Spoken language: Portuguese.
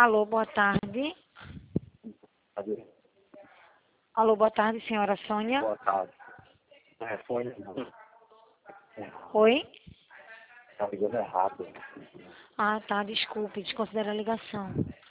Alô, boa tarde. Cadê? Alô, boa tarde, senhora Sônia. Boa tarde. Telefone não. Oi? Tá ligando errado. Ah, tá, desculpe, desconsidera a ligação.